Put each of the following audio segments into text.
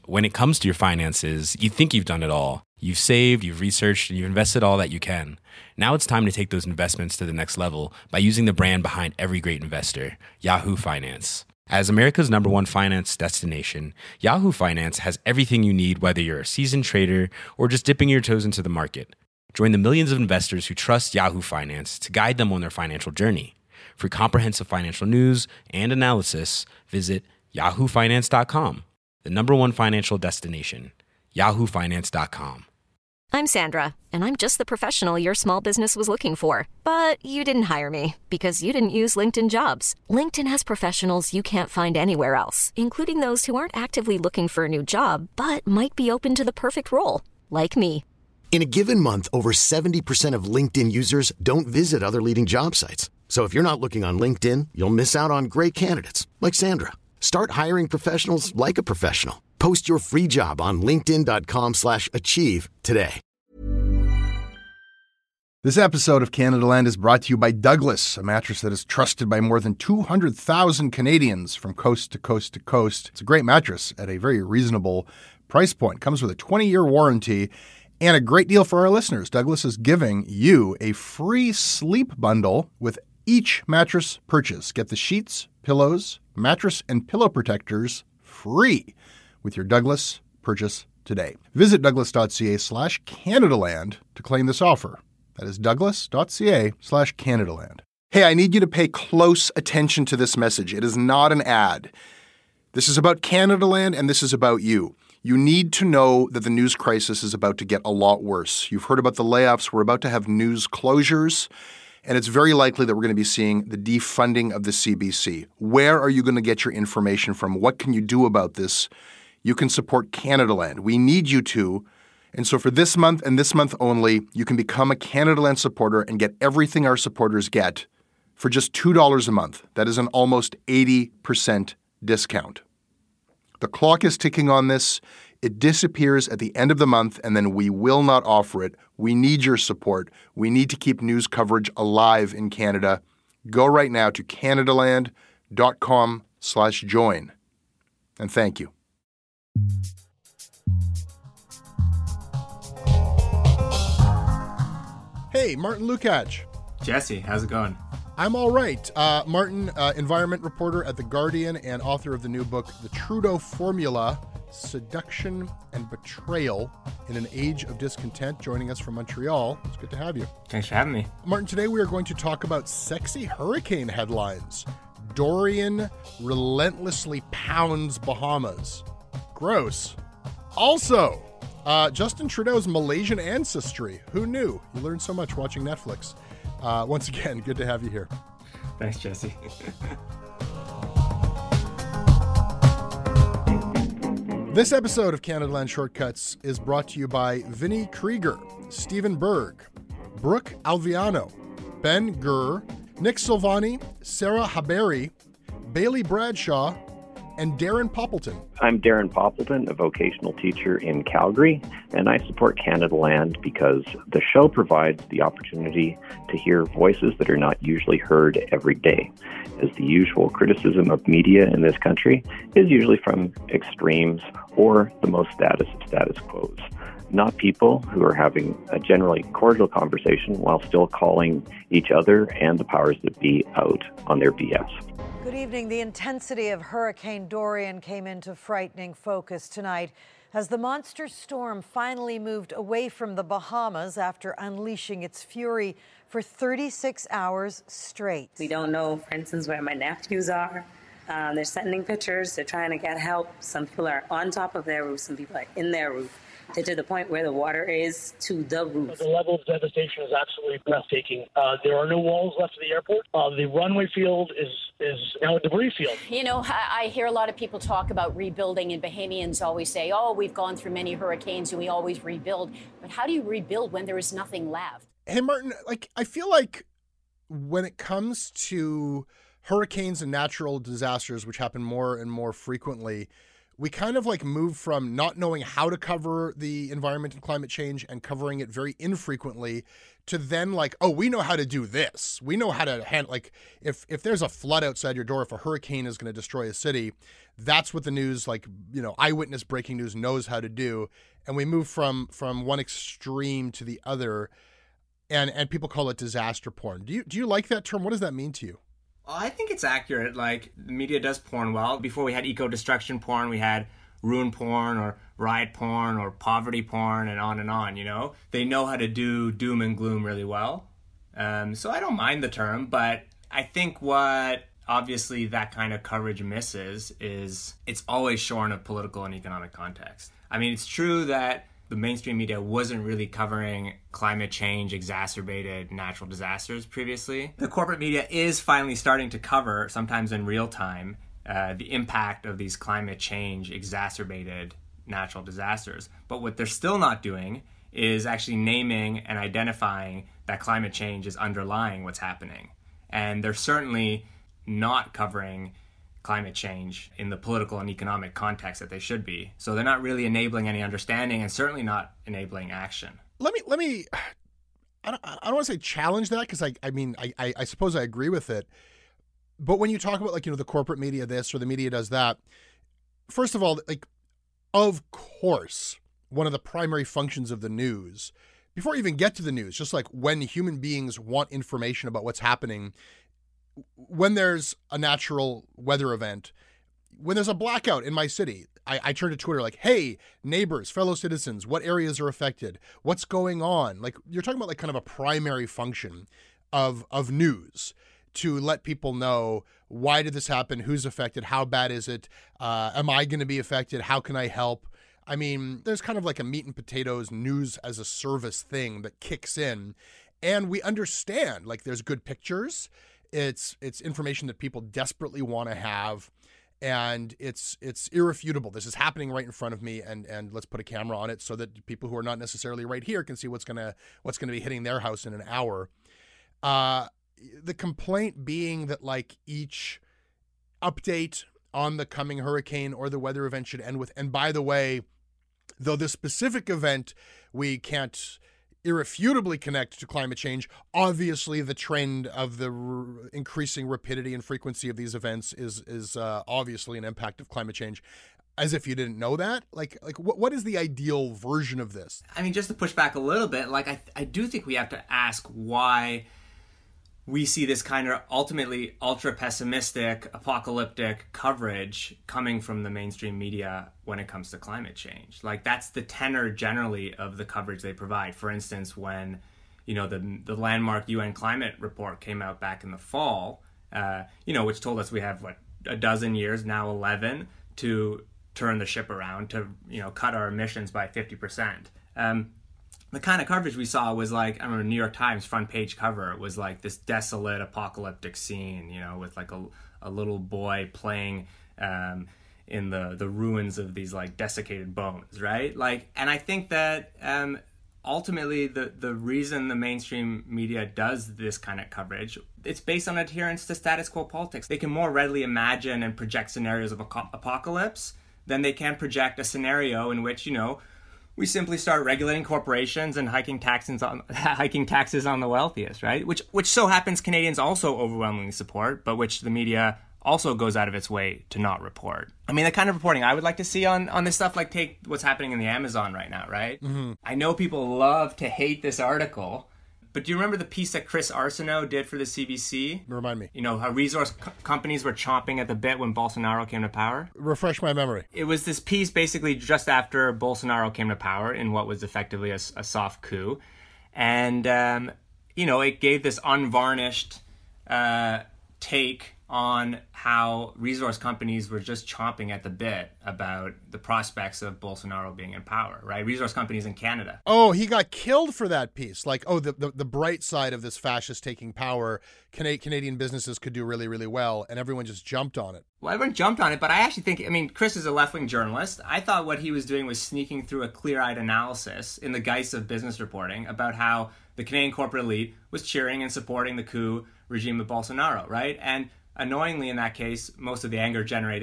When it comes to your finances, you think you've done it all. You've saved, you've researched, and you've invested all that you can. Now it's time to take those investments to the next level by using the brand behind every great investor, Yahoo Finance. As America's #1 finance destination, Yahoo Finance has everything you need, whether you're a seasoned trader or just dipping your toes into the market. Join the millions of investors who trust Yahoo Finance to guide them on their financial journey. For comprehensive financial news and analysis, visit yahoofinance.com, the #1 financial destination, yahoofinance.com. I'm Sandra, and I'm just the professional your small business was looking for. But you didn't hire me because you didn't use LinkedIn Jobs. LinkedIn has professionals you can't find anywhere else, including those who aren't actively looking for a new job, but might be open to the perfect role, like me. In a given month, over 70% of LinkedIn users don't visit other leading job sites. So if you're not looking on LinkedIn, you'll miss out on great candidates like Sandra. Start hiring professionals like a professional. Post your free job on linkedin.com/achieve today. This episode of Canada Land is brought to you by Douglas, a mattress that is trusted by more than 200,000 Canadians from coast to coast to coast. It's a great mattress at a very reasonable price point. Comes with a 20-year warranty and a great deal for our listeners. Douglas is giving you a free sleep bundle with each mattress purchase. Get the sheets, pillows, mattress, and pillow protectors free with your Douglas purchase today. Visit douglas.ca/Canadaland to claim this offer. That is douglas.ca/Canadaland. Hey, I need you to pay close attention to this message. It is not an ad. This is about Canadaland, and this is about you. You need to know that the news crisis is about to get a lot worse. You've heard about the layoffs. We're about to have news closures, and it's very likely that we're going to be seeing the defunding of the CBC. Where are you going to get your information from? What can you do about this? You can support Canadaland. We need you to. And so for this month and this month only, you can become a Canadaland supporter and get everything our supporters get for just $2 a month. That is an almost 80% discount. The clock is ticking on this. It disappears at the end of the month, and then we will not offer it. We need your support. We need to keep news coverage alive in Canada. Go right now to canadaland.com/join. And thank you. Hey, Martin Lukács. Jesse, how's it going? I'm all right. Martin, environment reporter at The Guardian and author of the new book, The Trudeau Formula, Seduction and Betrayal in an Age of Discontent, joining us from Montreal. It's good to have you. Thanks for having me. Martin, today we are going to talk about sexy hurricane headlines. Dorian relentlessly pounds Bahamas. Gross. Also, Justin Trudeau's Malaysian ancestry. Who knew? You learn so much watching Netflix. Once again, good to have you here. Thanks, Jesse. This episode of Canadaland Shortcuts is brought to you by Vinnie Krieger, Stephen Berg, Brooke Alviano, Ben Gurr, Nick Silvani, Sarah Haberi, Bailey Bradshaw, and Darren Poppleton. I'm Darren Poppleton, a vocational teacher in Calgary, and I support Canadaland because the show provides the opportunity to hear voices that are not usually heard every day, as the usual criticism of media in this country is usually from extremes or the most status quos, not people who are having a generally cordial conversation while still calling each other and the powers that be out on their BS. Good evening. The intensity of Hurricane Dorian came into frightening focus tonight as the monster storm finally moved away from the Bahamas after unleashing its fury for 36 hours straight. We don't know, for instance, where my nephews are. They're sending pictures. They're trying to get help. Some people are on top of their roof. Some people are in their roof. They're to the point where the water is to the roof. The level of devastation is absolutely breathtaking. There are no walls left of the airport. The runway field is now a debris field. You know, I hear a lot of people talk about rebuilding, and Bahamians always say, oh, we've gone through many hurricanes and we always rebuild. But how do you rebuild when there is nothing left? Hey, Martin, I feel like when it comes to hurricanes and natural disasters, which happen more and more frequently, we kind of like moved from not knowing how to cover the environment and climate change and covering it very infrequently to then like, oh, we know how to do this. We know how to handle, like if there's a flood outside your door, if a hurricane is going to destroy a city, that's what the news, like, you know, eyewitness breaking news knows how to do. And we move from one extreme to the other, and people call it disaster porn. Do you like that term? What does that mean to you? I think it's accurate. Like, the media does porn well. Before we had eco-destruction porn, we had ruin porn or riot porn or poverty porn and on, you know? They know how to do doom and gloom really well. So I don't mind the term, but I think what obviously that kind of coverage misses is it's always shorn of political and economic context. I mean, it's true that the mainstream media wasn't really covering climate change, exacerbated natural disasters previously. The corporate media is finally starting to cover, sometimes in real time, the impact of these climate change exacerbated natural disasters. But what they're still not doing is actually naming and identifying that climate change is underlying what's happening. And they're certainly not covering climate change in the political and economic context that they should be. So they're not really enabling any understanding and certainly not enabling action. Let me I don't want to say challenge that, because I suppose I agree with it. But when you talk about, like, you know, the corporate media this or the media does that, first of all, like, of course, one of the primary functions of the news, before you even get to the news, just like when human beings want information about what's happening, when there's a natural weather event, when there's a blackout in my city, I turn to Twitter like, hey, neighbors, fellow citizens, what areas are affected? What's going on? Like, you're talking about like kind of a primary function of news to let people know, why did this happen? Who's affected? How bad is it? Am I going to be affected? How can I help? I mean, there's kind of like a meat and potatoes news as a service thing that kicks in, and we understand, like, there's good pictures. It's information that people desperately want to have, and it's irrefutable. This is happening right in front of me, and let's put a camera on it so that people who are not necessarily right here can see what's gonna be hitting their house in an hour. The complaint being that, like, each update on the coming hurricane or the weather event should end with, and by the way, though this specific event we can't irrefutably connect to climate change, obviously the trend of the increasing rapidity and frequency of these events is obviously an impact of climate change. As if you didn't know that. Like what is the ideal version of this? I mean, just to push back a little bit, like I do think we have to ask why we see this kind of ultimately ultra pessimistic, apocalyptic coverage coming from the mainstream media when it comes to climate change. Like, that's the tenor generally of the coverage they provide. For instance, when, you know, the landmark UN climate report came out back in the fall, you know, which told us we have, what, a dozen years, now 11, to turn the ship around, to, you know, cut our emissions by 50%. The kind of coverage we saw was like, I remember New York Times front page cover, it was like this desolate apocalyptic scene, you know, with like a little boy playing in the ruins of these like desiccated bones, right? Like, and I think that ultimately the reason the mainstream media does this kind of coverage, it's based on adherence to status quo politics. They can more readily imagine and project scenarios of apocalypse than they can project a scenario in which, you know, we simply start regulating corporations and hiking taxes on the wealthiest, right? Which so happens Canadians also overwhelmingly support, but which the media also goes out of its way to not report. I mean, the kind of reporting I would like to see on this stuff, like take what's happening in the Amazon right now, right? Mm-hmm. I know people love to hate this article, but do you remember the piece that Chris Arsenault did for the CBC? Remind me. You know, how resource companies were chomping at the bit when Bolsonaro came to power? Refresh my memory. It was this piece basically just after Bolsonaro came to power in what was effectively a soft coup. And, you know, it gave this unvarnished take on how resource companies were just chomping at the bit about the prospects of Bolsonaro being in power, right? Resource companies in Canada. Oh, he got killed for that piece. Like, oh, the bright side of this fascist taking power, Canadian businesses could do really, really well, and everyone just jumped on it. Well, everyone jumped on it, but I actually think, I mean, Chris is a left-wing journalist. I thought what he was doing was sneaking through a clear-eyed analysis in the guise of business reporting about how the Canadian corporate elite was cheering and supporting the coup regime of Bolsonaro, right? And annoyingly, in that case, most of the anger generated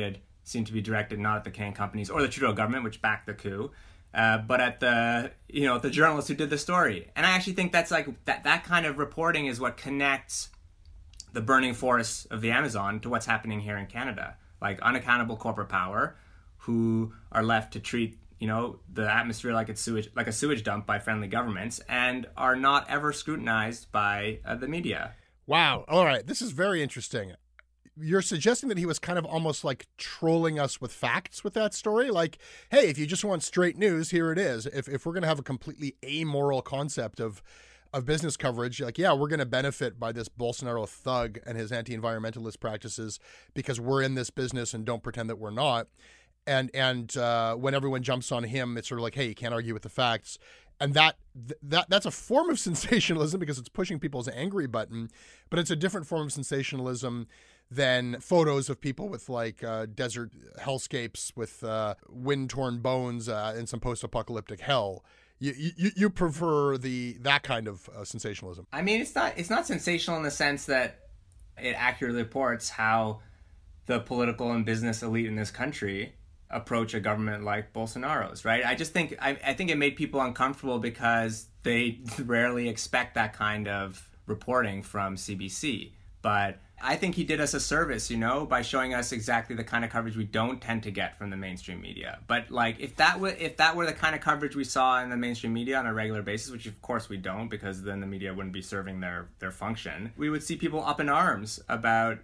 seemed to be directed not at the Canadian companies or the Trudeau government, which backed the coup, but at the journalists who did the story. And I actually think that's like that kind of reporting is what connects the burning forests of the Amazon to what's happening here in Canada. Like unaccountable corporate power who are left to treat the atmosphere like a sewage dump by friendly governments and are not ever scrutinized by the media. Wow. All right. This is very interesting. You're suggesting that he was kind of almost like trolling us with facts with that story? Like, hey, if you just want straight news, here it is. If we're going to have a completely amoral concept of business coverage, like, yeah, we're going to benefit by this Bolsonaro thug and his anti-environmentalist practices because we're in this business and don't pretend that we're not. And when everyone jumps on him, it's sort of like, hey, you can't argue with the facts. And that's a form of sensationalism because it's pushing people's angry button, but it's a different form of sensationalism than photos of people with like desert hellscapes with wind-torn bones in some post-apocalyptic hell. You prefer that kind of sensationalism? I mean, it's not sensational in the sense that it accurately reports how the political and business elite in this country approach a government like Bolsonaro's, right? I just think I think it made people uncomfortable because they rarely expect that kind of reporting from CBC. But I think he did us a service, by showing us exactly the kind of coverage we don't tend to get from the mainstream media. But like if that were the kind of coverage we saw in the mainstream media on a regular basis, which of course we don't, because then the media wouldn't be serving their function, we would see people up in arms about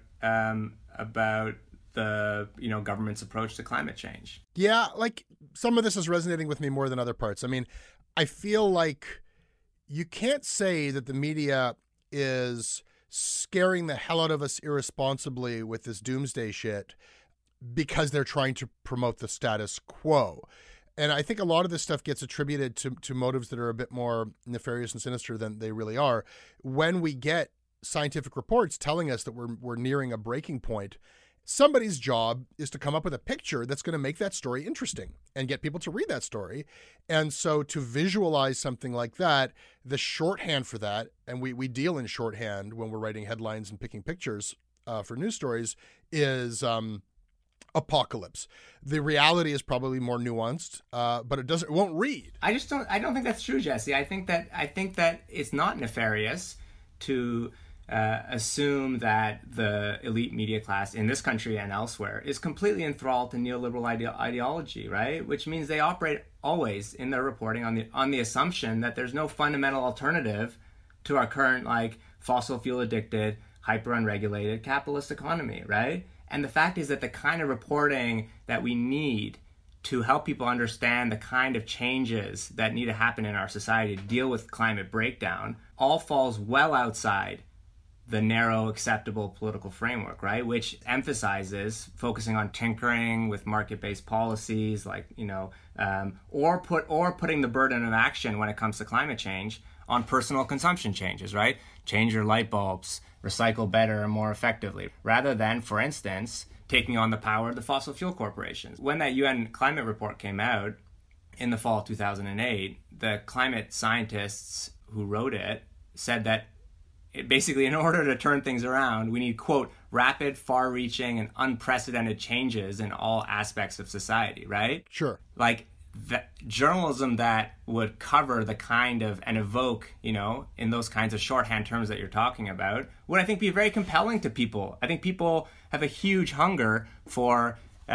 the government's approach to climate change. Yeah, like some of this is resonating with me more than other parts. I mean, I feel like you can't say that the media is scaring the hell out of us irresponsibly with this doomsday shit because they're trying to promote the status quo. And I think a lot of this stuff gets attributed to motives that are a bit more nefarious and sinister than they really are. When we get scientific reports telling us that we're nearing a breaking point, somebody's job is to come up with a picture that's going to make that story interesting and get people to read that story. And so to visualize something like that, the shorthand for that, and we deal in shorthand when we're writing headlines and picking pictures for news stories, is apocalypse. The reality is probably more nuanced, but it won't read. I don't think that's true, Jesse. I think that it's not nefarious to assume that the elite media class in this country and elsewhere is completely enthralled to neoliberal ideology, right? Which means they operate always in their reporting on the assumption that there's no fundamental alternative to our current fossil fuel addicted, hyper unregulated capitalist economy, right? And the fact is that the kind of reporting that we need to help people understand the kind of changes that need to happen in our society to deal with climate breakdown all falls well outside the narrow, acceptable political framework, right? Which emphasizes focusing on tinkering with market-based policies, or putting the burden of action when it comes to climate change on personal consumption changes, right? Change your light bulbs, recycle better and more effectively, rather than, for instance, taking on the power of the fossil fuel corporations. When that UN climate report came out in the fall of 2008, the climate scientists who wrote it said that basically, in order to turn things around, we need, quote, rapid, far-reaching, and unprecedented changes in all aspects of society, right? Sure. The journalism that would cover the kind of, and evoke, in those kinds of shorthand terms that you're talking about, would, I think, be very compelling to people. I think people have a huge hunger for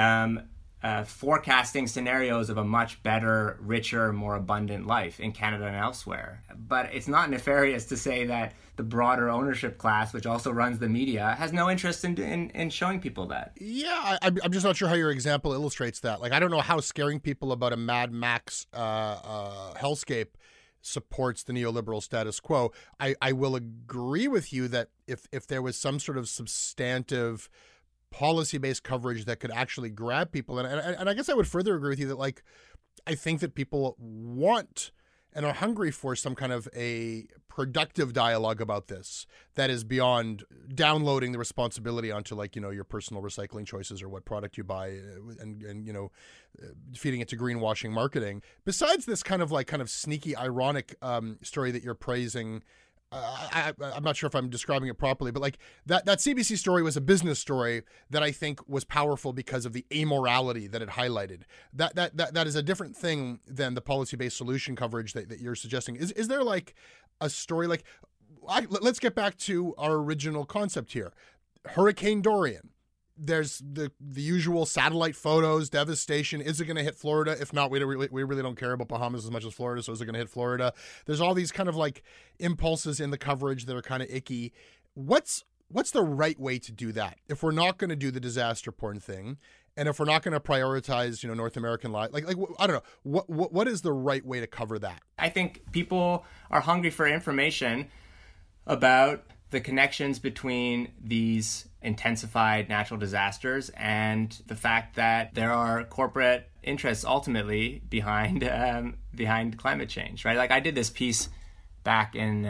forecasting scenarios of a much better, richer, more abundant life in Canada and elsewhere. But it's not nefarious to say that the broader ownership class, which also runs the media, has no interest in showing people that. Yeah, I'm just not sure how your example illustrates that. I don't know how scaring people about a Mad Max hellscape supports the neoliberal status quo. I will agree with you that if there was some sort of substantive policy-based coverage that could actually grab people, and I guess I would further agree with you that I think that people want and are hungry for some kind of a productive dialogue about this that is beyond downloading the responsibility onto your personal recycling choices or what product you buy and feeding it to greenwashing marketing. Besides this kind of sneaky ironic story that you're praising I'm not sure if I'm describing it properly, but like that CBC story was a business story that I think was powerful because of the amorality that it highlighted. That is a different thing than the policy-based solution coverage that you're suggesting. Is there like a story like, let's get back to our original concept here. Hurricane Dorian. There's the usual satellite photos, devastation. Is it going to hit Florida? If not, we really don't care about Bahamas as much as Florida, so is it going to hit Florida? There's all these kind of like impulses in the coverage that are kind of icky. What's the right way to do that? If we're not going to do the disaster porn thing, and if we're not going to prioritize, North American life, like I don't know, what is the right way to cover that? I think people are hungry for information about the connections between these intensified natural disasters and the fact that there are corporate interests ultimately behind climate change, right? Like I did this piece back in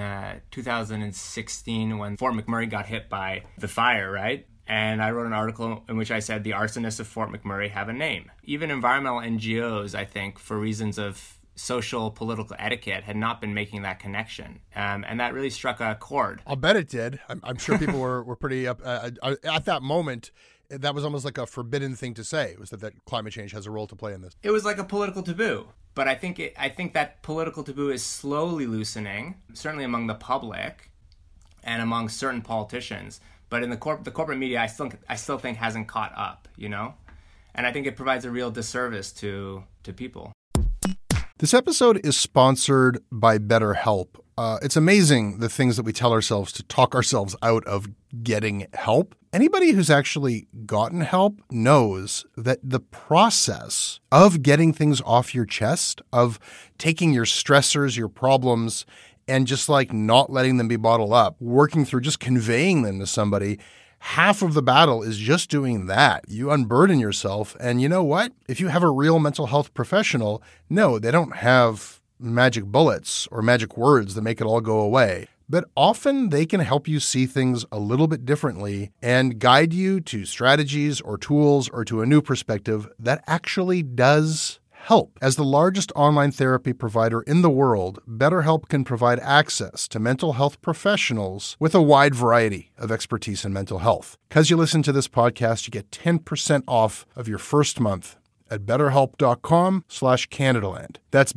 2016 when Fort McMurray got hit by the fire, right? And I wrote an article in which I said the arsonists of Fort McMurray have a name. Even environmental NGOs, I think, for reasons of social political etiquette, had not been making that connection. And that really struck a chord. I'll bet it did. I'm sure people were pretty up at that moment. That was almost like a forbidden thing to say, was that climate change has a role to play in this. It was like a political taboo. But I think that political taboo is slowly loosening, certainly among the public and among certain politicians. But in the corporate media, I still think hasn't caught up, And I think it provides a real disservice to people. This episode is sponsored by BetterHelp. It's amazing the things that we tell ourselves to talk ourselves out of getting help. Anybody who's actually gotten help knows that the process of getting things off your chest, of taking your stressors, your problems, and just like not letting them be bottled up, working through just conveying them to somebody, half of the battle is just doing that. You unburden yourself. And you know what? If you have a real mental health professional, no, they don't have magic bullets or magic words that make it all go away. But often they can help you see things a little bit differently and guide you to strategies or tools or to a new perspective that actually does help. As the largest online therapy provider in the world, BetterHelp can provide access to mental health professionals with a wide variety of expertise in mental health. Because you listen to this podcast, you get 10% off of your first month at betterhelp.com/Canadaland. That's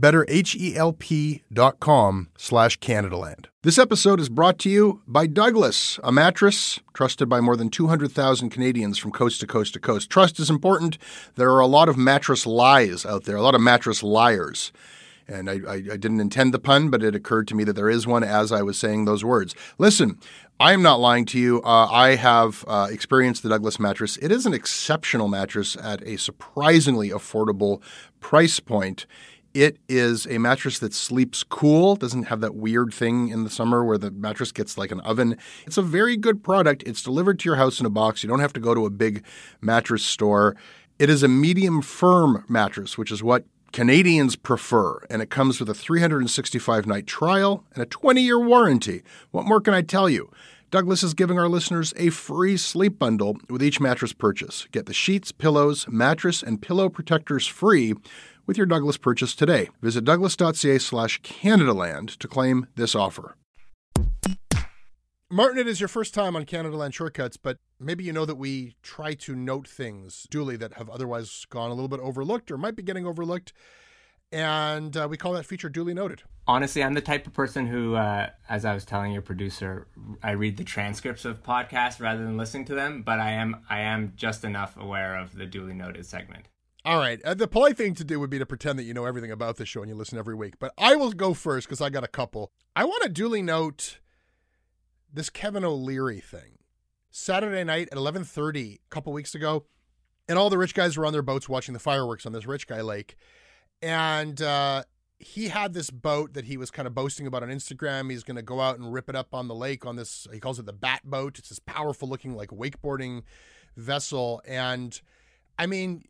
betterhelp.com/Canadaland. This episode is brought to you by Douglas, a mattress trusted by more than 200,000 Canadians from coast to coast to coast. Trust is important. There are a lot of mattress lies out there, a lot of mattress liars. And I didn't intend the pun, but it occurred to me that there is one as I was saying those words. Listen, I am not lying to you. I have experienced the Douglas mattress. It is an exceptional mattress at a surprisingly affordable price point. It is a mattress that sleeps cool, doesn't have that weird thing in the summer where the mattress gets like an oven. It's a very good product. It's delivered to your house in a box. You don't have to go to a big mattress store. It is a medium firm mattress, which is what Canadians prefer, and it comes with a 365-night trial and a 20-year warranty. What more can I tell you? Douglas is giving our listeners a free sleep bundle with each mattress purchase. Get the sheets, pillows, mattress, and pillow protectors free with your Douglas purchase today. Visit douglas.ca/Canadaland to claim this offer. Martin, it is your first time on Canadaland Shortcuts, but maybe you know that we try to note things duly that have otherwise gone a little bit overlooked or might be getting overlooked, and we call that feature Duly Noted. Honestly, I'm the type of person who, as I was telling your producer, I read the transcripts of podcasts rather than listening to them, but I am just enough aware of the Duly Noted segment. All right. The polite thing to do would be to pretend that you know everything about this show and you listen every week, but I will go first because I got a couple. I want to duly note this Kevin O'Leary thing. Saturday night at 11:30 a couple weeks ago, and all the rich guys were on their boats watching the fireworks on this rich guy lake. And he had this boat that he was kind of boasting about on Instagram. He's going to go out and rip it up on the lake on this, he calls it the Bat Boat. It's this powerful looking like wakeboarding vessel. And I mean,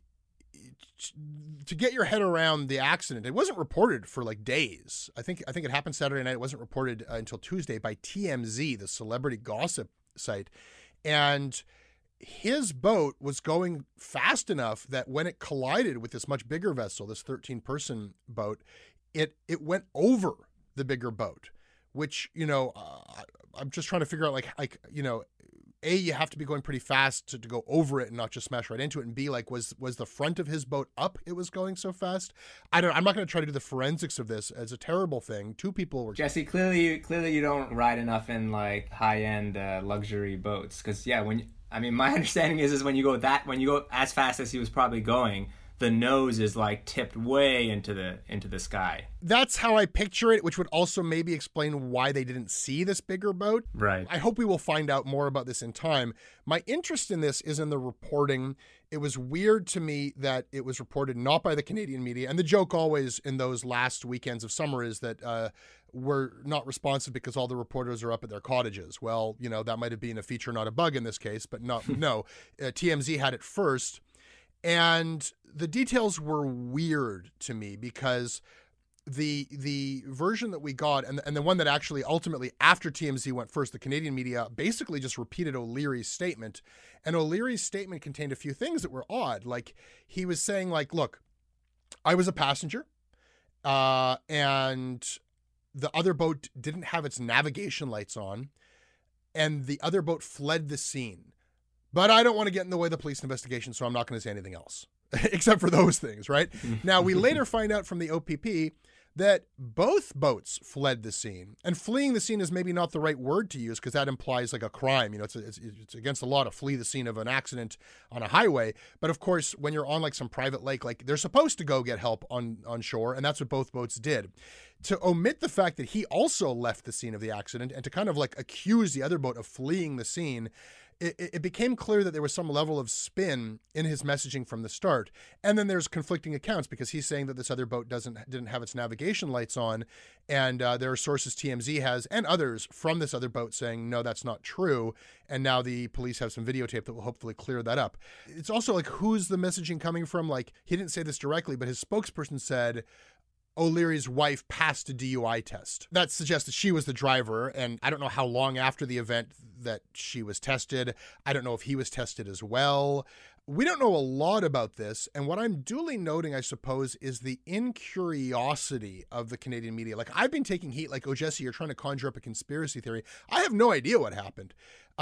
to get your head around the accident, it wasn't reported for like days. I think it happened Saturday night. It wasn't reported until Tuesday by TMZ, the celebrity gossip site. And his boat was going fast enough that when it collided with this much bigger vessel, this 13-person boat, it went over the bigger boat, which, I'm just trying to figure out A, you have to be going pretty fast to go over it and not just smash right into it. And B, was the front of his boat up? It was going so fast. I'm not going to try to do the forensics of this. It's a terrible thing. Two people were... Jesse, clearly you don't ride enough in high-end luxury boats. Because my understanding is when you go as fast as he was probably going, the nose is tipped way into the sky. That's how I picture it, which would also maybe explain why they didn't see this bigger boat. Right. I hope we will find out more about this in time. My interest in this is in the reporting. It was weird to me that it was reported not by the Canadian media. And the joke always in those last weekends of summer is that we're not responsive because all the reporters are up at their cottages. Well, that might have been a feature, not a bug in this case, but no. TMZ had it first. And the details were weird to me because the version that we got and the one that actually ultimately after TMZ went first, the Canadian media basically just repeated O'Leary's statement. And O'Leary's statement contained a few things that were odd. He was saying look, I was a passenger and the other boat didn't have its navigation lights on and the other boat fled the scene. But I don't want to get in the way of the police investigation, so I'm not going to say anything else, except for those things, right? Now, we later find out from the OPP that both boats fled the scene. And fleeing the scene is maybe not the right word to use because that implies a crime. It's against the law to flee the scene of an accident on a highway. But of course, when you're on some private lake, they're supposed to go get help on shore, and that's what both boats did. To omit the fact that he also left the scene of the accident and to kind of accuse the other boat of fleeing the scene, it became clear that there was some level of spin in his messaging from the start. And then there's conflicting accounts because he's saying that this other boat didn't have its navigation lights on. And there are sources TMZ has and others from this other boat saying, no, that's not true. And now the police have some videotape that will hopefully clear that up. It's also who's the messaging coming from? He didn't say this directly, but his spokesperson said, O'Leary's wife passed a DUI test. That suggests that she was the driver, and I don't know how long after the event that she was tested. I don't know if he was tested as well. We don't know a lot about this, and what I'm duly noting, I suppose, is the incuriosity of the Canadian media. I've been taking heat, Jesse, you're trying to conjure up a conspiracy theory. I have no idea what happened,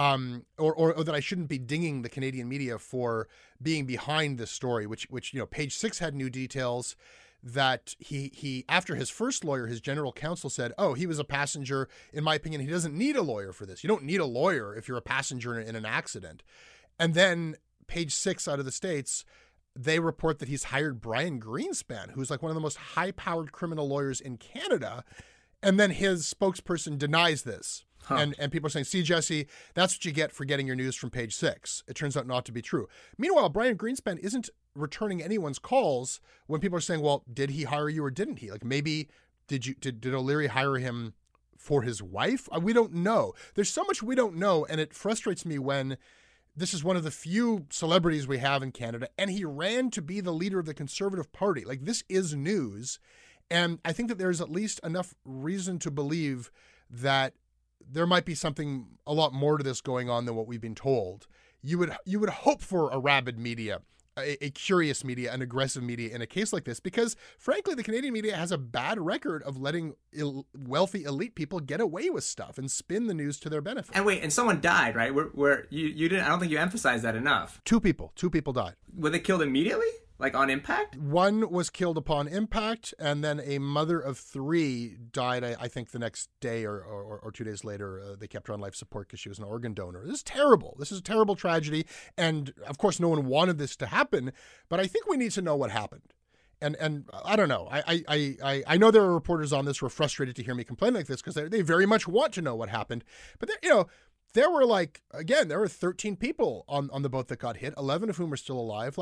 or that I shouldn't be dinging the Canadian media for being behind this story, which Page 6 had new details that he after his first lawyer, his general counsel said, oh, he was a passenger. In my opinion, he doesn't need a lawyer for this. You don't need a lawyer if you're a passenger in an accident. And then Page 6 out of the States, they report that he's hired Brian Greenspan, who's one of the most high-powered criminal lawyers in Canada. And then his spokesperson denies this. Huh. And people are saying, see, Jesse, that's what you get for getting your news from Page 6. It turns out not to be true. Meanwhile, Brian Greenspan isn't returning anyone's calls when people are saying, well, did he hire you or didn't he? Maybe did O'Leary hire him for his wife? We don't know. There's so much we don't know, and it frustrates me when this is one of the few celebrities we have in Canada, and he ran to be the leader of the Conservative Party. This is news, and I think that there's at least enough reason to believe that there might be something a lot more to this going on than what we've been told. You would hope for a rabid media, a curious media, an aggressive media in a case like this, because frankly, the Canadian media has a bad record of letting wealthy elite people get away with stuff and spin the news to their benefit. And someone died, right? Where you didn't? I don't think you emphasized that enough. Two people died. Were they killed immediately? On impact? One was killed upon impact, and then a mother of 3 died, I think, the next day or 2 days later. They kept her on life support because she was an organ donor. This is terrible. This is a terrible tragedy. And, of course, no one wanted this to happen. But I think we need to know what happened. And I don't know. I know there are reporters on this who are frustrated to hear me complain like this because they very much want to know what happened. But, there were, there were 13 people on the boat that got hit, 11 of whom are still alive.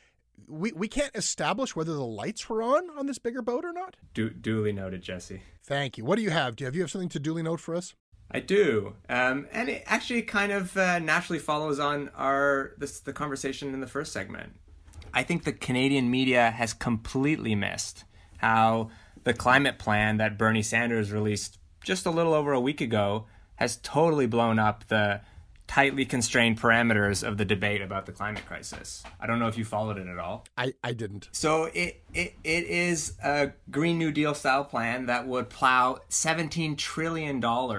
We can't establish whether the lights were on this bigger boat or not. Duly noted, Jesse. Thank you. What do you have? Do you have something to duly note for us? I do. And it actually kind of naturally follows on the conversation in the first segment. I think the Canadian media has completely missed how the climate plan that Bernie Sanders released just a little over a week ago has totally blown up the tightly constrained parameters of the debate about the climate crisis. I don't know if you followed it at all. I didn't. So it is a Green New Deal style plan that would plow $17 trillion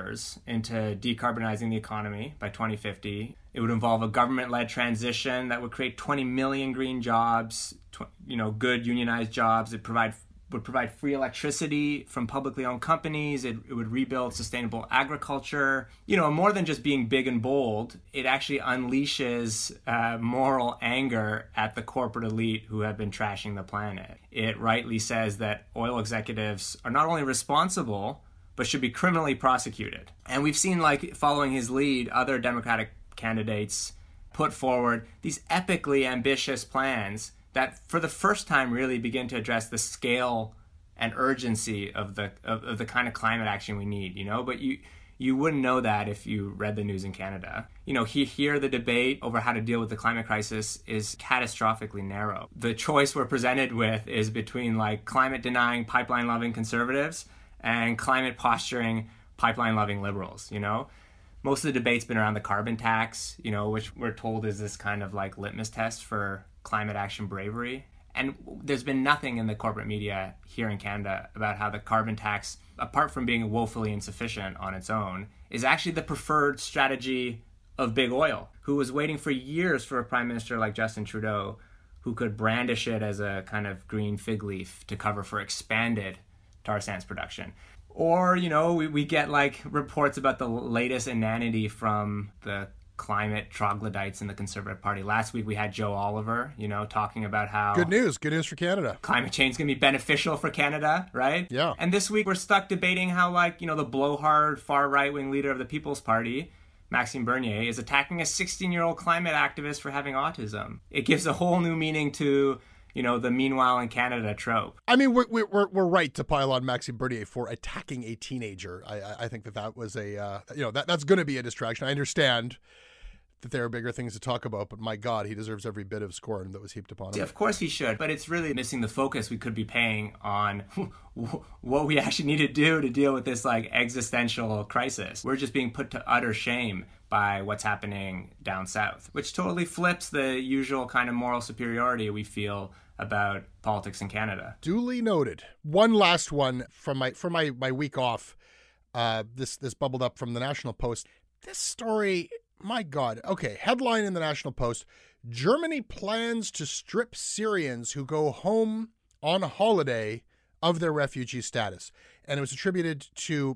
into decarbonizing the economy by 2050. It would involve a government-led transition that would create 20 million green jobs, good unionized jobs. It would provide free electricity from publicly owned companies. It would rebuild sustainable agriculture. More than just being big and bold, it actually unleashes moral anger at the corporate elite who have been trashing the planet. It rightly says that oil executives are not only responsible, but should be criminally prosecuted. And we've seen, following his lead, other Democratic candidates put forward these epically ambitious plans that for the first time really begin to address the scale and urgency of the kind of climate action we need, but you wouldn't know that if you read the news in Canada. Here the debate over how to deal with the climate crisis is catastrophically narrow. The choice we're presented with is between climate denying, pipeline loving conservatives and climate posturing, pipeline loving liberals, Most of the debate's been around the carbon tax, which we're told is this kind of litmus test for climate action bravery. And there's been nothing in the corporate media here in Canada about how the carbon tax, apart from being woefully insufficient on its own, is actually the preferred strategy of big oil, who was waiting for years for a prime minister like Justin Trudeau, who could brandish it as a kind of green fig leaf to cover for expanded tar sands production. Or, we get reports about the latest inanity from the climate troglodytes in the Conservative Party. Last week we had Joe Oliver, talking about how... Good news for Canada. Climate change is going to be beneficial for Canada, right? Yeah. And this week we're stuck debating how, the blowhard far right-wing leader of the People's Party, Maxime Bernier, is attacking a 16-year-old climate activist for having autism. It gives a whole new meaning to... the meanwhile in Canada trope. I mean, we're right to pile on Maxime Bernier for attacking a teenager. I think that was that's going to be a distraction. I understand that there are bigger things to talk about, but my God, he deserves every bit of scorn that was heaped upon him. Yeah, of course he should, but it's really missing the focus we could be paying on what we actually need to do to deal with this existential crisis. We're just being put to utter shame by what's happening down south, which totally flips the usual kind of moral superiority we feel about politics in Canada. Duly noted. One last one from my week off. This bubbled up from the National Post. This story, my God. Okay, headline in the National Post: Germany plans to strip Syrians who go home on a holiday of their refugee status. And it was attributed to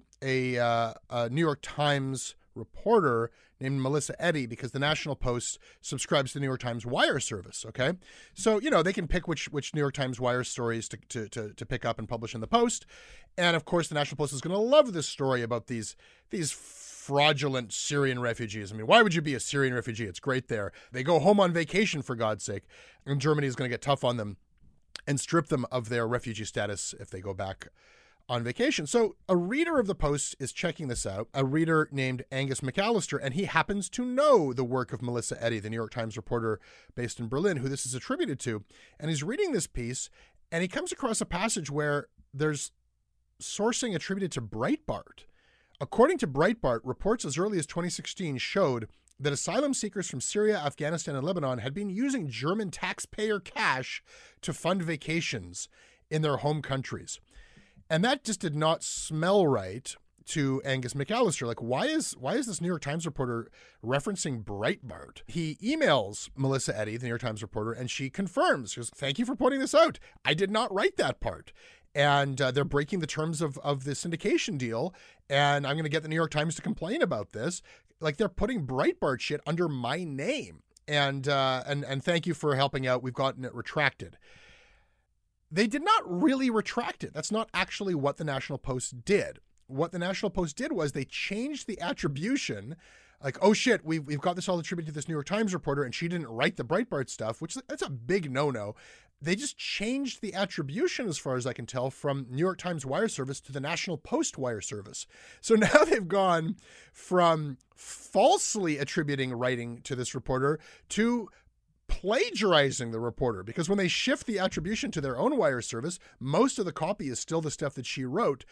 a New York Times reporter named Melissa Eddy, because the National Post subscribes to the New York Times Wire service, okay? So, they can pick which New York Times Wire stories to pick up and publish in the Post. And, of course, the National Post is going to love this story about these fraudulent Syrian refugees. I mean, why would you be a Syrian refugee? It's great there. They go home on vacation, for God's sake. And Germany is going to get tough on them and strip them of their refugee status if they go back on vacation. So a reader of the Post is checking this out, a reader named Angus McAllister, and he happens to know the work of Melissa Eddy, the New York Times reporter based in Berlin, who this is attributed to. And he's reading this piece, and he comes across a passage where there's sourcing attributed to Breitbart. According to Breitbart, reports as early as 2016 showed that asylum seekers from Syria, Afghanistan, and Lebanon had been using German taxpayer cash to fund vacations in their home countries. And that just did not smell right to Angus McAllister. Why is this New York Times reporter referencing Breitbart? He emails Melissa Eddy, the New York Times reporter, and she confirms. She goes, "Thank you for pointing this out. I did not write that part. And they're breaking the terms of the syndication deal. And I'm going to get the New York Times to complain about this. They're putting Breitbart shit under my name. And thank you for helping out. We've gotten it retracted." They did not really retract it. That's not actually what the National Post did. What the National Post did was they changed the attribution. Oh shit, we've got this all attributed to this New York Times reporter and she didn't write the Breitbart stuff, which that's a big no-no. They just changed the attribution, as far as I can tell, from New York Times Wire Service to the National Post Wire Service. So now they've gone from falsely attributing writing to this reporter to plagiarizing the reporter, because when they shift the attribution to their own wire service, most of the copy is still the stuff that she wrote.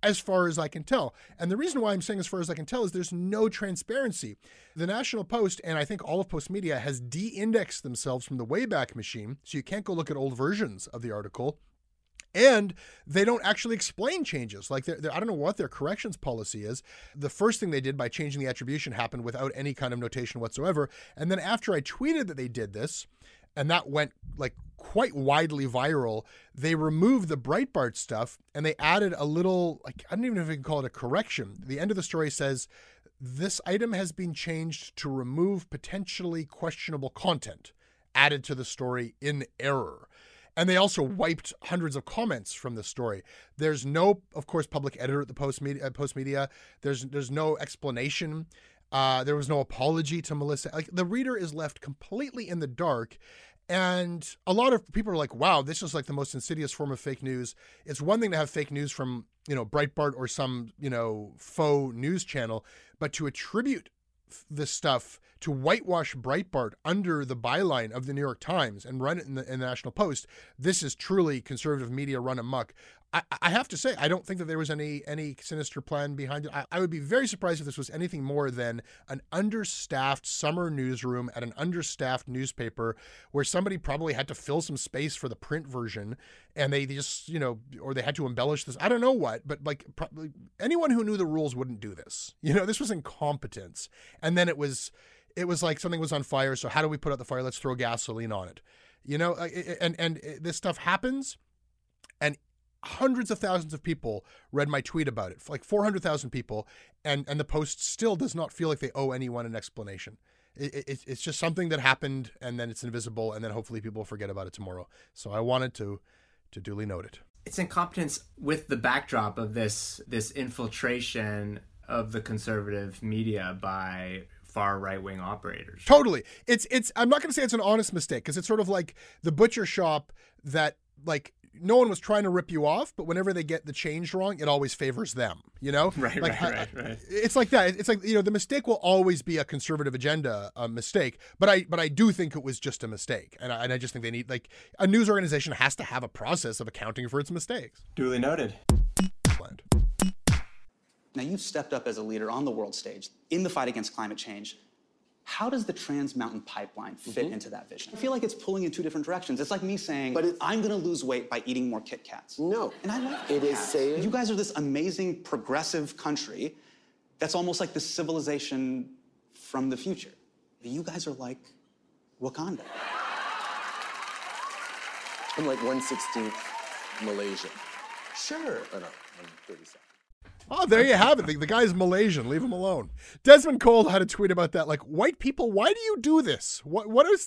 as far as I can tell. And the reason why I'm saying as far as I can tell is there's no transparency. The National Post, and I think all of Postmedia, has de-indexed themselves from the Wayback Machine, so you can't go look at old versions of the article. And they don't actually explain changes. Like, I don't know what their corrections policy is. The first thing they did by changing the attribution happened without any kind of notation whatsoever. And then after I tweeted that they did this, and that went like quite widely viral, they removed the Breitbart stuff and they added a little, like, I don't even know if you can call it a correction. The end of the story says, this item has been changed to remove potentially questionable content added to the story in error. And they also wiped hundreds of comments from the story. There's no, of course, public editor at the Postmedia. There's no explanation. There was no apology to Melissa. Like, the reader is left completely in the dark. And a lot of people are like, wow, this is like the most insidious form of fake news. It's one thing to have fake news from, Breitbart or some, faux news channel, but to attribute this stuff, to whitewash Breitbart under the byline of the New York Times and run it in the National Post, this is truly conservative media run amok. I have to say, I don't think that there was any sinister plan behind it. I would be very surprised if this was anything more than an understaffed summer newsroom at an understaffed newspaper where somebody probably had to fill some space for the print version, and they just, or they had to embellish this. I don't know what, but like probably anyone who knew the rules wouldn't do this. This was incompetence. And then it was like something was on fire. So how do we put out the fire? Let's throw gasoline on it. And this stuff happens, and hundreds of thousands of people read my tweet about it, like 400,000 people, and the Post still does not feel like they owe anyone an explanation. It's just something that happened, and then it's invisible, and then hopefully people will forget about it tomorrow. So I wanted to duly note it. It's incompetence with the backdrop of this infiltration of the conservative media by far right-wing operators. Totally. It's I'm not going to say it's an honest mistake, because it's sort of like the butcher shop that, like, no one was trying to rip you off, but whenever they get the change wrong, it always favors them, Right, like, right. It's like that. It's like, the mistake will always be a conservative agenda mistake, but I do think it was just a mistake. And I just think they need, like, a news organization has to have a process of accounting for its mistakes. Duly noted. Now, you've stepped up as a leader on the world stage in the fight against climate change. How does the Trans Mountain Pipeline fit into that vision? I feel like it's pulling in two different directions. It's like me saying, I'm going to lose weight by eating more Kit Kats. No. And I like Kit Kats. You guys are this amazing, progressive country that's almost like the civilization from the future. You guys are like Wakanda. I'm like 1/16 Malaysian. Sure. Oh, no, I'm 37. Oh, there you have it. The guy's Malaysian. Leave him alone. Desmond Cole had a tweet about that. Like, white people, why do you do this? What is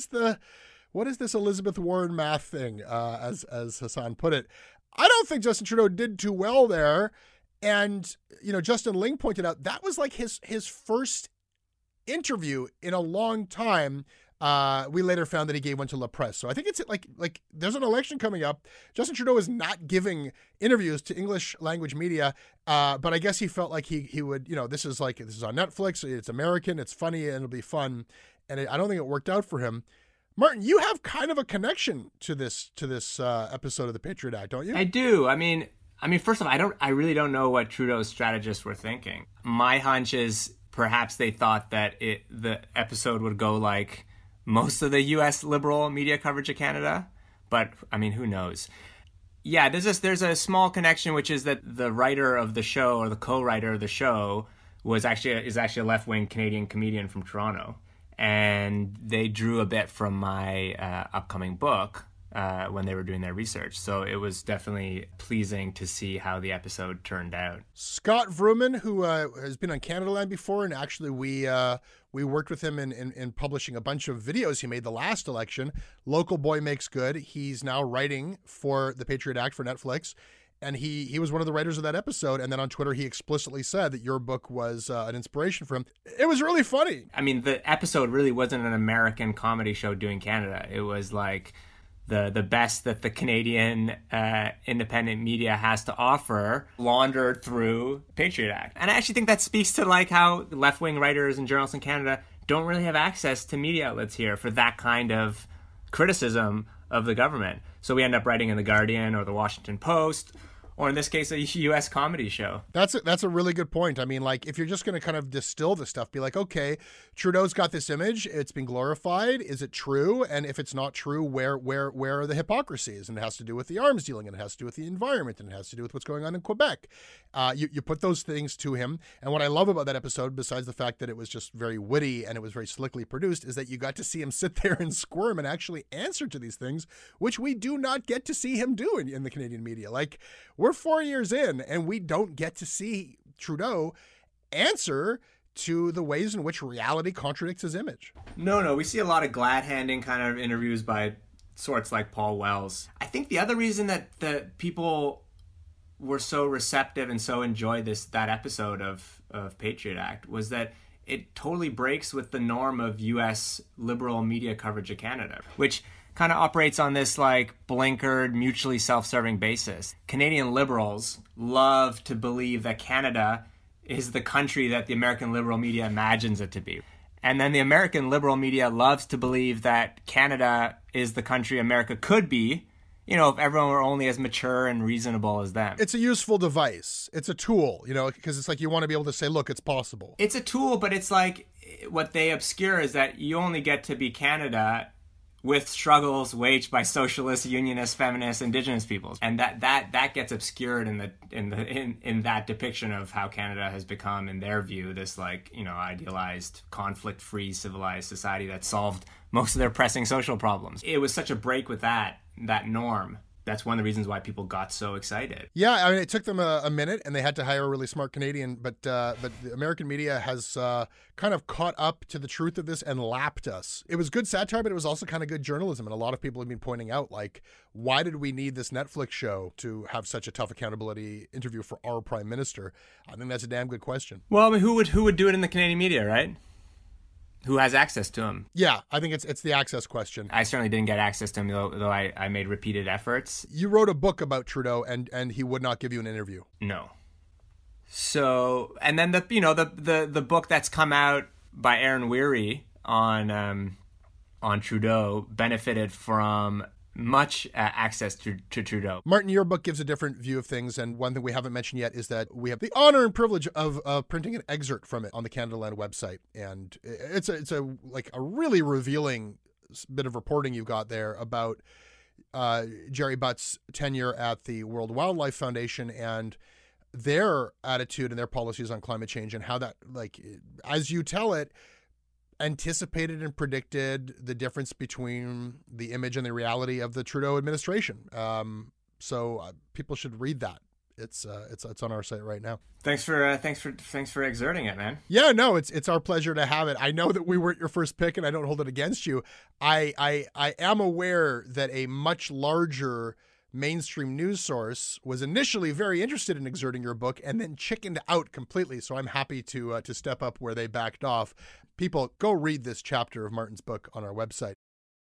this Elizabeth Warren math thing? As Hassan put it, I don't think Justin Trudeau did too well there. And Justin Ling pointed out that was like his first interview in a long time. We later found that he gave one to La Presse. So I think it's like there's an election coming up. Justin Trudeau is not giving interviews to English language media, but I guess he felt like he would, this is on Netflix, it's American, it's funny, and it'll be fun. And I don't think it worked out for him. Martin, you have kind of a connection to this episode of the Patriot Act, don't you? I do. I mean, first of all, I really don't know what Trudeau's strategists were thinking. My hunch is perhaps they thought that the episode would go like most of the U.S. liberal media coverage of Canada, but who knows? Yeah, there's a small connection, which is that the writer of the show, or the co-writer of the show, is actually a left-wing Canadian comedian from Toronto, and they drew a bit from my upcoming book when they were doing their research. So it was definitely pleasing to see how the episode turned out. Scott Vrooman, who has been on Canadaland before, and actually we worked with him in publishing a bunch of videos he made the last election. Local Boy Makes Good. He's now writing for the Patriot Act for Netflix. And he was one of the writers of that episode. And then on Twitter, he explicitly said that your book was an inspiration for him. It was really funny. The episode really wasn't an American comedy show doing Canada. It was like the best that the Canadian independent media has to offer, laundered through Patriot Act. And I actually think that speaks to like how left-wing writers and journalists in Canada don't really have access to media outlets here for that kind of criticism of the government. So we end up writing in The Guardian or The Washington Post or in this case, a U.S. comedy show. That's a really good point. I mean, like, if you're just going to kind of distill the stuff, be like, okay, Trudeau's got this image, it's been glorified. Is it true? And if it's not true, where are the hypocrisies? And it has to do with the arms dealing, and it has to do with the environment, and it has to do with what's going on in Quebec. You put those things to him. And what I love about that episode, besides the fact that it was just very witty and it was very slickly produced, is that you got to see him sit there and squirm and actually answer to these things, which we do not get to see him do in the Canadian media. Like, we're 4 years in and we don't get to see Trudeau answer to the ways in which reality contradicts his image. No, we see a lot of glad-handing kind of interviews by sorts like Paul Wells. I think the other reason that the people were so receptive and so enjoyed that episode of Patriot Act was that it totally breaks with the norm of U.S. liberal media coverage of Canada, which kind of operates on this like blinkered, mutually self-serving basis. Canadian liberals love to believe that Canada is the country that the American liberal media imagines it to be. And then the American liberal media loves to believe that Canada is the country America could be, you know, if everyone were only as mature and reasonable as them. It's a useful device. It's a tool, you know, because it's like you want to be able to say, look, it's possible. It's a tool, but it's like what they obscure is that you only get to be Canada with struggles waged by socialists, unionists, feminists, indigenous peoples, and that gets obscured in that depiction of how Canada has become, in their view, this like, you know, idealized, conflict-free, civilized society that solved most of their pressing social problems. It was such a break with that norm. That's one of the reasons why people got so excited. Yeah, I mean, it took them a minute, and they had to hire a really smart Canadian, but the American media has kind of caught up to the truth of this and lapped us. It was good satire, but it was also kind of good journalism, and a lot of people have been pointing out, like, why did we need this Netflix show to have such a tough accountability interview for our prime minister? I think that's a damn good question. Well, I mean, who would do it in the Canadian media, right? Who has access to him? Yeah, I think it's the access question. I certainly didn't get access to him, though I made repeated efforts. You wrote a book about Trudeau, and he would not give you an interview. No. So, and then the book that's come out by Aaron Weary on Trudeau benefited from much access to Trudeau. Martin, your book gives a different view of things, and one thing we haven't mentioned yet is that we have the honor and privilege of printing an excerpt from it on the Canada Land website, and it's a really revealing bit of reporting you've got there about Jerry Butt's tenure at the World Wildlife Foundation and their attitude and their policies on climate change, and how that, like, as you tell it, anticipated and predicted the difference between the image and the reality of the Trudeau administration. So people should read that. It's on our site right now. Thanks for exerting it, man. Yeah, no, it's our pleasure to have it. I know that we weren't your first pick, and I don't hold it against you. I am aware that a much larger mainstream news source was initially very interested in exerting your book and then chickened out completely. So I'm happy to step up where they backed off. People, go read this chapter of Martin's book on our website.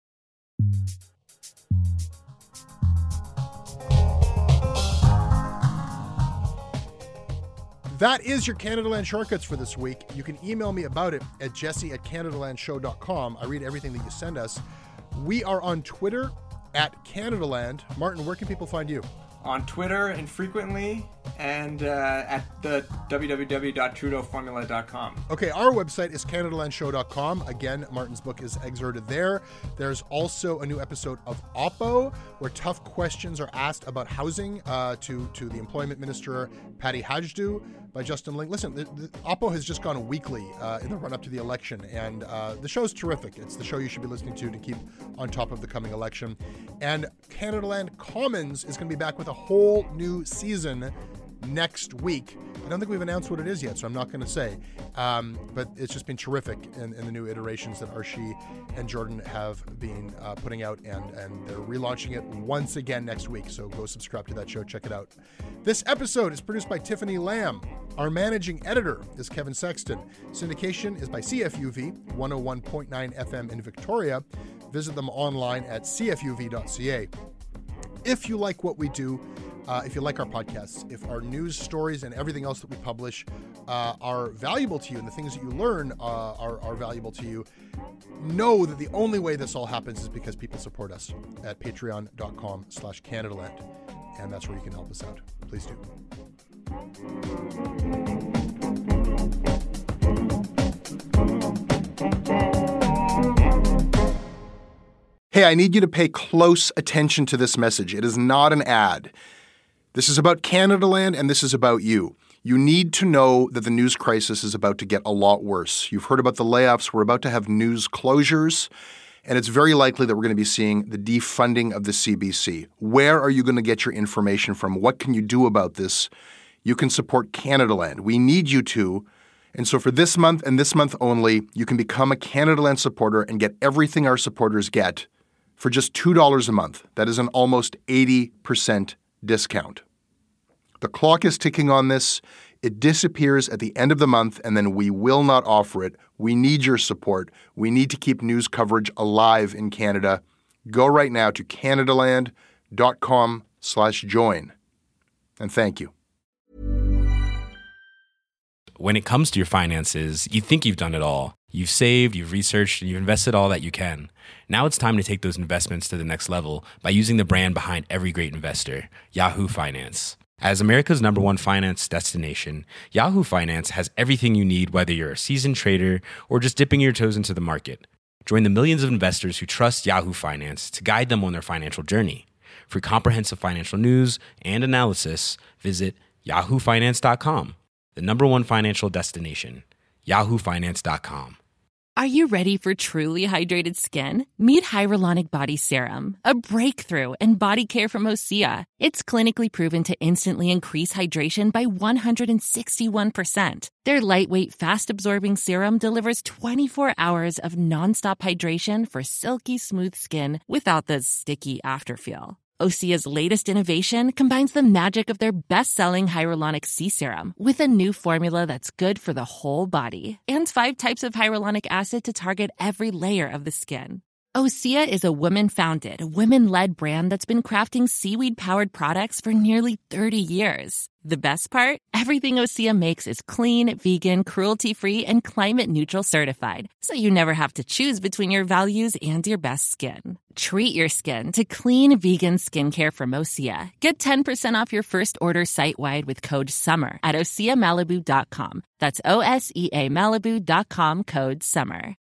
That is your Canadaland Shortcuts for this week. You can email me about it at jesse@canadalandshow.com. I read everything that you send us. We are on Twitter at Canadaland. Martin, where can people find you? On Twitter infrequently, and at the www.trudeauformula.com. Okay, our website is CanadaLandShow.com. Again, Martin's book is excerpted there. There's also a new episode of Oppo, where tough questions are asked about housing to the Employment Minister, Patty Hajdu, by Justin Ling. Listen, the Oppo has just gone weekly in the run-up to the election, and the show's terrific. It's the show you should be listening to keep on top of the coming election. And Canadaland Commons is going to be back with a whole new season next week. I don't think we've announced what it is yet, so I'm not going to say. But it's just been terrific in the new iterations that Archie and Jordan have been putting out, and they're relaunching it once again next week. So go subscribe to that show. Check it out. This episode is produced by Tiffany Lamb. Our managing editor is Kevin Sexton. Syndication is by CFUV, 101.9 FM in Victoria. Visit them online at cfuv.ca. If you like what we do, if you like our podcasts, if our news stories and everything else that we publish are valuable to you, and the things that you learn are valuable to you, know that the only way this all happens is because people support us at patreon.com/Canadaland. and that's where you can help us out. Please do. Hey, I need you to pay close attention to this message. It is not an ad. This is about Canadaland, and this is about you. You need to know that the news crisis is about to get a lot worse. You've heard about the layoffs. We're about to have news closures, and it's very likely that we're going to be seeing the defunding of the CBC. Where are you going to get your information from? What can you do about this? You can support Canadaland. We need you to. And so for this month and this month only, you can become a Canadaland supporter and get everything our supporters get for just $2 a month. That is an almost 80% discount. The clock is ticking on this. It disappears at the end of the month, and then we will not offer it. We need your support. We need to keep news coverage alive in Canada. Go right now to canadaland.com/join. And thank you. When it comes to your finances, you think you've done it all. You've saved, you've researched, and you've invested all that you can. Now it's time to take those investments to the next level by using the brand behind every great investor, Yahoo Finance. As America's #1 finance destination, Yahoo Finance has everything you need, whether you're a seasoned trader or just dipping your toes into the market. Join the millions of investors who trust Yahoo Finance to guide them on their financial journey. For comprehensive financial news and analysis, visit yahoofinance.com, the #1 financial destination, yahoofinance.com. Are you ready for truly hydrated skin? Meet Hyaluronic Body Serum, a breakthrough in body care from Osea. It's clinically proven to instantly increase hydration by 161%. Their lightweight, fast-absorbing serum delivers 24 hours of nonstop hydration for silky smooth skin without the sticky afterfeel. Osea's latest innovation combines the magic of their best-selling Hyaluronic C Serum with a new formula that's good for the whole body and 5 types of hyaluronic acid to target every layer of the skin. Osea is a women-founded, women-led brand that's been crafting seaweed-powered products for nearly 30 years. The best part? Everything Osea makes is clean, vegan, cruelty-free, and climate-neutral certified, so you never have to choose between your values and your best skin. Treat your skin to clean, vegan skincare from Osea. Get 10% off your first order site-wide with code SUMMER at OseaMalibu.com. That's OSEAMalibu.com, code SUMMER.